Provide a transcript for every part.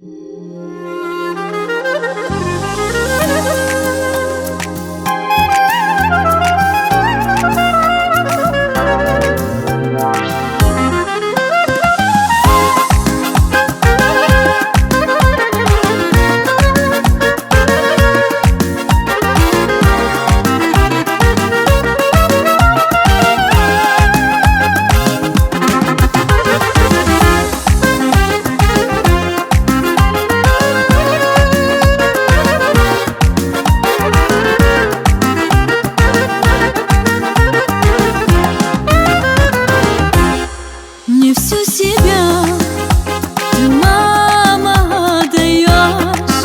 Мне всю себя ты, мама, даешь,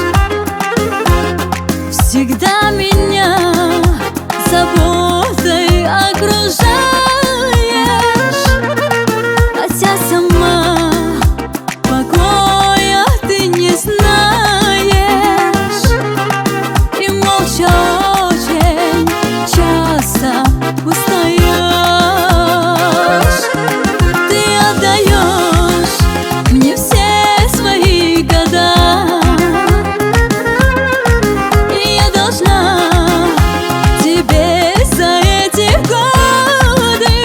всегда меня заботой окружаешь, хотя сама покоя ты не знаешь, и молча очень часто устаешь. Мне все свои года, и я должна тебе за эти годы.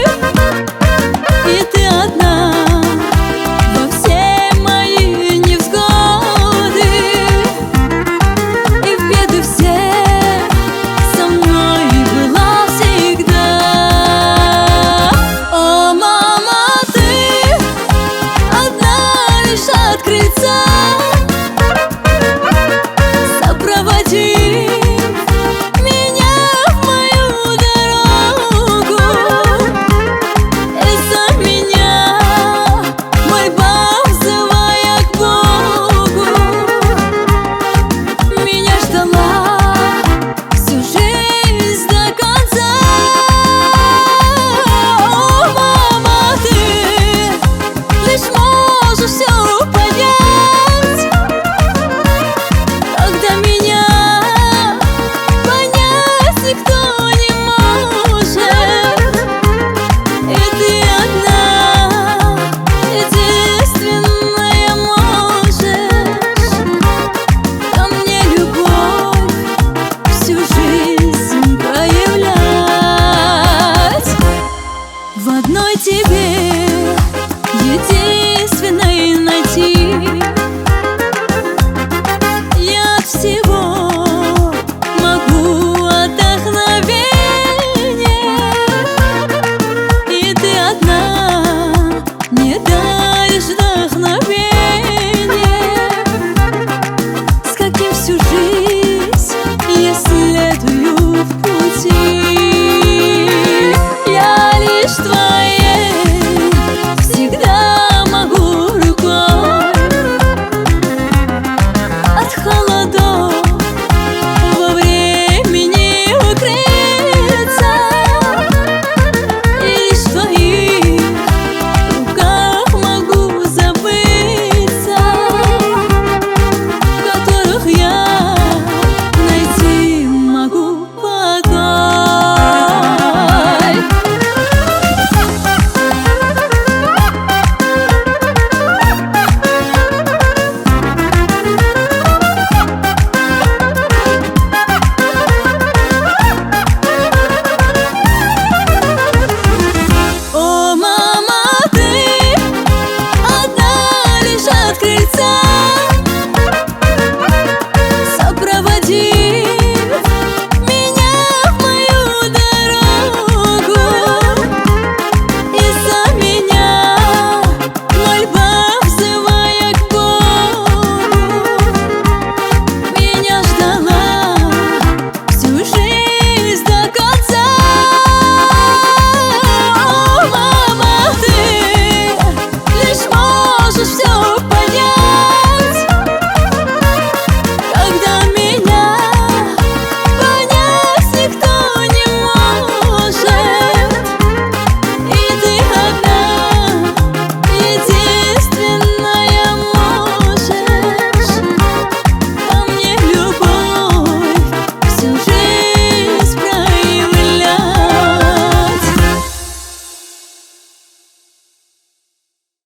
И ты одна во все мои невзгоды, и в беды все со мной была всегда. О, мама, ты одна лишь открыться